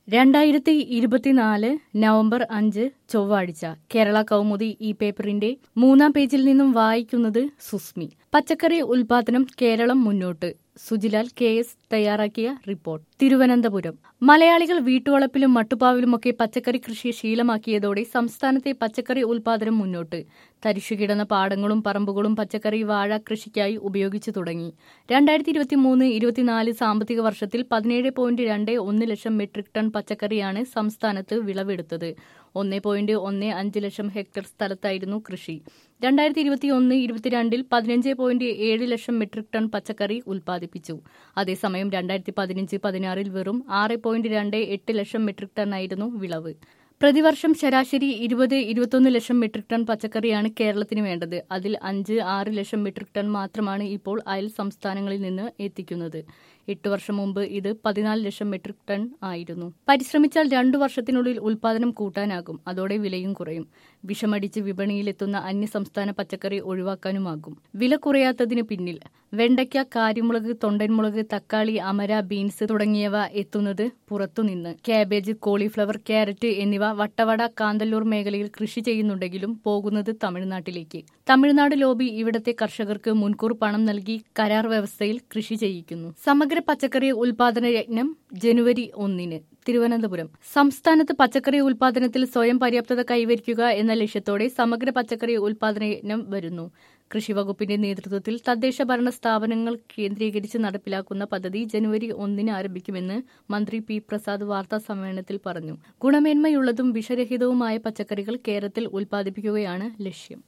2024 November 5 ചൊവ്വാഴ്ച കേരള കൗമുദി ഈ പേപ്പറിന്റെ 3-ാം പേജിൽ നിന്നും വായിക്കുന്നത് സുസ്മി. പച്ചക്കറി ഉൽപാദനം കേരളം മുന്നോട്ട്. സുജിലാൽ KS തയ്യാറാക്കിയ റിപ്പോർട്ട്. തിരുവനന്തപുരം. മലയാളികൾ വീട്ടുവളപ്പിലും മട്ടുപ്പാവിലുമൊക്കെ പച്ചക്കറി കൃഷി ശീലമാക്കിയതോടെ സംസ്ഥാനത്തെ പച്ചക്കറി ഉൽപാദനം മുന്നോട്ട്. തരിശുകിടന്ന പാടങ്ങളും പറമ്പുകളും പച്ചക്കറി വാഴ കൃഷിക്കായി ഉപയോഗിച്ചു തുടങ്ങി. 2023-24 സാമ്പത്തിക വർഷത്തിൽ 17.21 ലക്ഷം മെട്രിക് ടൺ പച്ചക്കറിയാണ് സംസ്ഥാനത്ത് വിളവെടുത്തത്. 1.15 ലക്ഷം ഹെക്ടർ സ്ഥലത്തായിരുന്നു കൃഷി. 2021-22 15.7 ലക്ഷം മെട്രിക് ടൺ പച്ചക്കറി ഉൽപ്പാദിപ്പിച്ചു. അതേസമയം 2015-16 വെറും 6.28 ലക്ഷം മെട്രിക് ടൺ ആയിരുന്നു വിളവ്. പ്രതിവർഷം ശരാശരി 20-21 ലക്ഷം മെട്രിക് ടൺ പച്ചക്കറിയാണ് കേരളത്തിന് വേണ്ടത്. അതിൽ 5-6 ലക്ഷം മെട്രിക് ടൺ മാത്രമാണ് ഇപ്പോൾ അയൽ സംസ്ഥാനങ്ങളിൽ നിന്ന് എത്തിക്കുന്നത്. 8 വർഷം മുമ്പ് ഇത് 14 ലക്ഷം മെട്രിക് ടൺ ആയിരുന്നു. പരിശ്രമിച്ചാൽ 2 വർഷത്തിനുള്ളിൽ ഉൽപാദനം കൂട്ടാനാകും. അതോടെ വിലയും കുറയും. വിഷമടിച്ച് വിപണിയിലെത്തുന്ന അന്യസംസ്ഥാന പച്ചക്കറി ഒഴിവാക്കാനുമാകും. വില കുറയാത്തതിന് പിന്നിൽ വെണ്ടയ്ക്ക, കാരിമുളക്, തൊണ്ടൻമുളക്, തക്കാളി, അമര, ബീൻസ് തുടങ്ങിയവ എത്തുന്നത് പുറത്തുനിന്ന്. കാബേജ്, കോളിഫ്ലവർ, ക്യാരറ്റ് എന്നിവ വട്ടവട, കാന്തല്ലൂർ മേഖലയിൽ കൃഷി ചെയ്യുന്നുണ്ടെങ്കിലും പോകുന്നത് തമിഴ്നാട്ടിലേക്ക്. തമിഴ്നാട് ലോബി ഇവിടത്തെ കർഷകർക്ക് മുൻകൂർ പണം നൽകി കരാർ വ്യവസ്ഥയിൽ കൃഷി ചെയ്യിക്കുന്നു. സമഗ്ര പച്ചക്കറി ഉൽപാദന യജ്ഞം ജനുവരി 1-ന്. തിരുവനന്തപുരം. സംസ്ഥാനത്ത് പച്ചക്കറി ഉൽപാദനത്തിൽ സ്വയം പര്യാപ്തത കൈവരിക്കുക എന്ന ലക്ഷ്യത്തോടെ സമഗ്ര പച്ചക്കറി ഉൽപാദന യജ്ഞം വരുന്നു. കൃഷിവകുപ്പിന്റെ നേതൃത്വത്തിൽ തദ്ദേശ ഭരണ സ്ഥാപനങ്ങൾ കേന്ദ്രീകരിച്ച് നടപ്പിലാക്കുന്ന പദ്ധതി ജനുവരി 1-ന് ആരംഭിക്കുമെന്ന് മന്ത്രി P. പ്രസാദ് വാർത്താ സമ്മേളനത്തിൽ പറഞ്ഞു. ഗുണമേന്മയുള്ളതും വിഷരഹിതവുമായ പച്ചക്കറികൾ കേരളത്തിൽ ഉൽപ്പാദിപ്പിക്കുകയാണ് ലക്ഷ്യം.